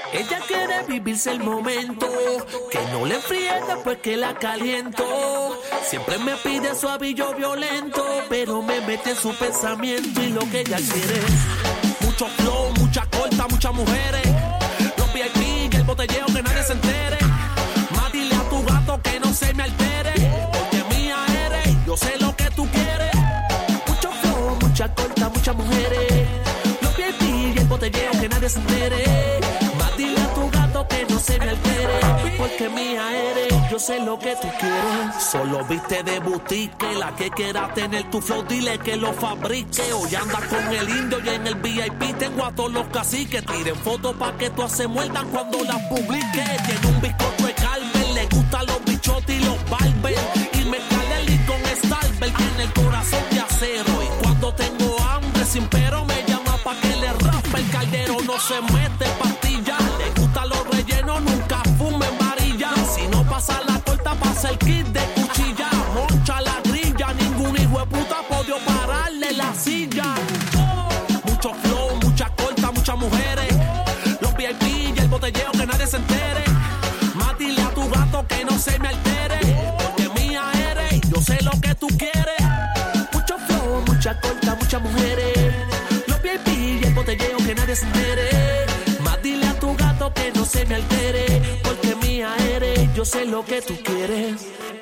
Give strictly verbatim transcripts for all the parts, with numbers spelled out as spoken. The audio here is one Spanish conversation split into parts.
Ella quiere vivirse el momento, que no le enfríe después que la caliento. Siempre me pide suave y yo violento, pero me mete en su pensamiento y lo que ella quiere es mucho flow, mucha corta, muchas mujeres. Los V I P y el botelleo que nadie se entere. Más dile a tu gato que no se me altere, porque mía eres, yo sé lo que tú quieres. Mucho flow, mucha corta, muchas mujeres. Los V I P y el botelleo que nadie se entere. Dile a tu gato que no se me altere, porque mía eres, yo sé lo que tú quieres. Solo viste de boutique, la que quiera tener tu flow, dile que lo fabrique. Hoy anda con el indio y en el V I P tengo a todos los caciques. Tiren fotos pa' que tú se muerdan cuando las publique. Tiene un bizcocho de Carmen, le gustan los bichotes y los barbers. Y me cale el con Starber, tiene el corazón de acero. Y cuando tengo hambre sin pero me llama pa' que le raspe el caldero. No se mete pastilla, le gustan los rellenos, nunca fumen varilla. Si no pasa la corta, pasa el kit de cuchilla. Moncha la grilla, ningún hijo de puta podió pararle la silla. Mucho flow, mucha corta, muchas mujeres. Los V I P y el botelleo que nadie se entere. Más dile a tu gato que no se me altere, porque mía eres, yo sé lo que tú quieres. Mucho flow, mucha corta, muchas mujeres. Los V I P y el botelleo que nadie se entere. Más dile a tu gato que no se me altere, porque mía eres, yo sé lo que tú quieres.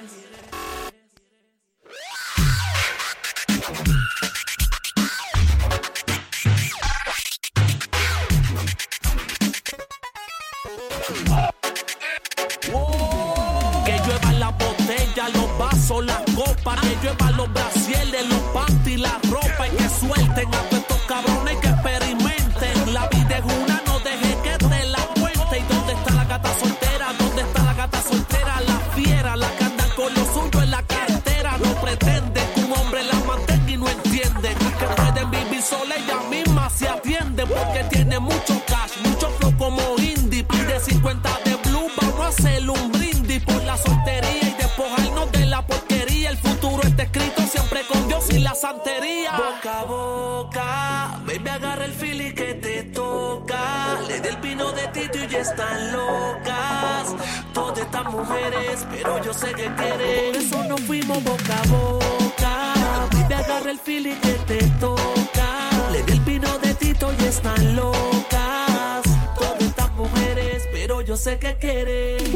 Que llueva la botella, los vasos, las copas. Que llueva los brasieles, los panties, la ropa. Y que suelten a todos estos cabrones que experimenten. La vida es una, no deje que te la cuente. ¿Y dónde está la gata soltera? ¿Dónde está la gata soltera? La fiera, la que andan con lo suyo en la cartera. No pretenden que un hombre la mantenga y no entienden que pueden vivir sola, ella misma se atiende. Porque tiene mucho cash, mucho flow como indie. Pide cincuenta de blue, vamos a hacer un brindis por la soltería y despojarnos de la porquería. El futuro está escrito siempre con Dios y la santería. Boca a boca, baby, agarra el feeling que te toca. Le dé el vino de Tito y ya están locas todas estas mujeres, pero yo sé que quieren. Por eso nos fuimos boca a boca. Baby, agarra el feeling que te toca. Le dé el vino de Tito y están locas todas estas mujeres, pero yo sé que quieren.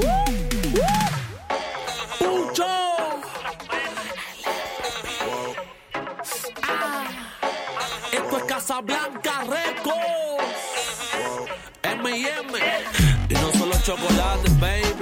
¡Pucho! Ah, esto es Casablanca Records, M y M, y no solo chocolates, baby.